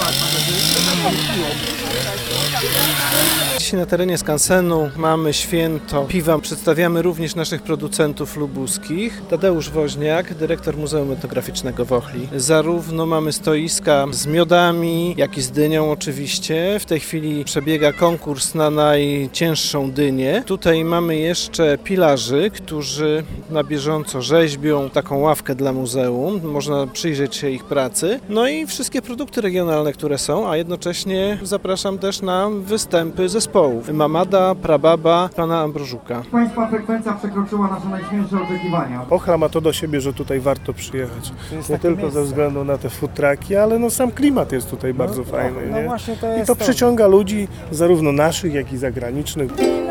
Dzisiaj na terenie skansenu mamy święto piwa. Przedstawiamy również naszych producentów lubuskich. Tadeusz Woźniak, dyrektor Muzeum Etnograficznego w Ochli. Zarówno mamy stoiska z miodami, jak i z dynią oczywiście. W tej chwili przebiega konkurs na najcięższą dynię. Tutaj mamy jeszcze pilarzy, którzy na bieżąco rzeźbią taką ławkę dla muzeum. Można przyjrzeć się ich pracy. No i wszystkie produkty regionalne, które są, a jednocześnie zapraszam też na występy zespołów. Mamada, Prababa, pana Ambrożuka. Państwa frekwencja przekroczyła nasze najśmielsze oczekiwania. Ochla ma to do siebie, że tutaj warto przyjechać. Nie tylko ze względu na te food trucki, ale no sam klimat jest tutaj bardzo fajny. No Nie? właśnie to I jest to przyciąga ludzi, zarówno naszych, jak i zagranicznych.